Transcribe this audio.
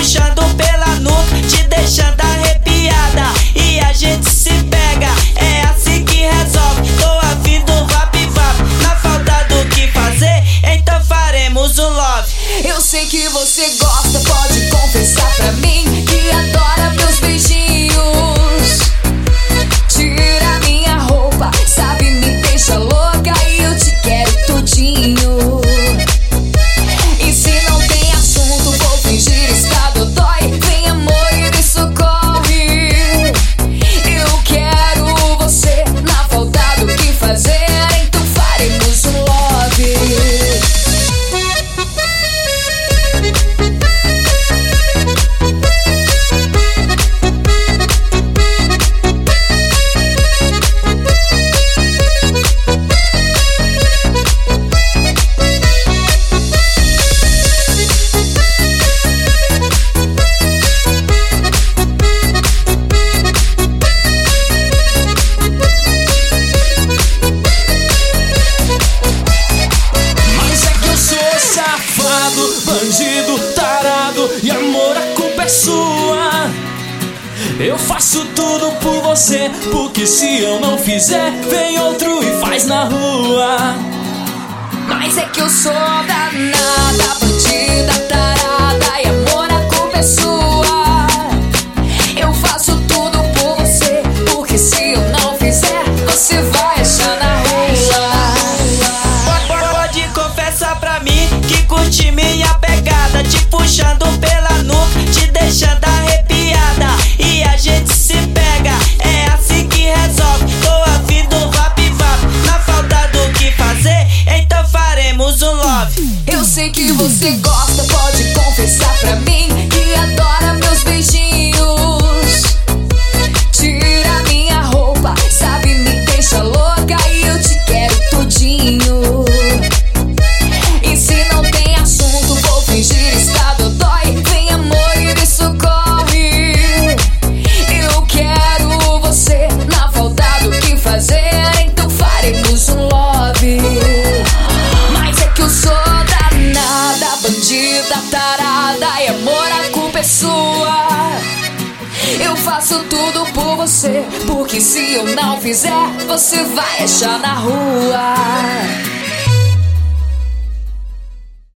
puxando pela nuca, te deixando arrepiada. E a gente se pega, é assim que resolve. Tô afim do vap-vap, na falta do que fazer, então faremos um love. Eu sei que você gosta, pode confessar pra mim que adora meus beijinhos. Tira minha roupa, sabe, me deixa louca e eu te quero tudinho. E se não tem assunto, vou fingir estar dodói. Vem amor e me socorre. Eu quero você, na falta do que fazer, então faremos um love. Bandido, tarado, e amor, a culpa é sua. Eu faço tudo por você, porque se eu não fizer, vem outro e faz na rua. Mas é que eu sou danada, bandida, tarada, e amor, a culpa é sua. Eu faço tudo por você, porque se eu não fizer, você vai achar na rua. Pode confessar pra mim que curte minha pegada, te puxando pela nuca, te deixando arrepiada. E a gente se pega, é assim que resolve. Tô afim do vap-vap, na falta do que fazer, então faremos um love. Eu sei que você gosta, pode confessar pra mim que adora meus beijinhos. Tira minha roupa, sabe, me deixa louca e eu te quero tudinho. E se não tem assunto, vou fingir estar dodói. Vem amor e me socorre. Eu quero você, na falta do que fazer, então faremos um love. Mas é que eu sou danada, bandida, tarada, e amor, a culpa é sua. Eu faço tudo por você, porque se eu não fizer, você vai achar na rua.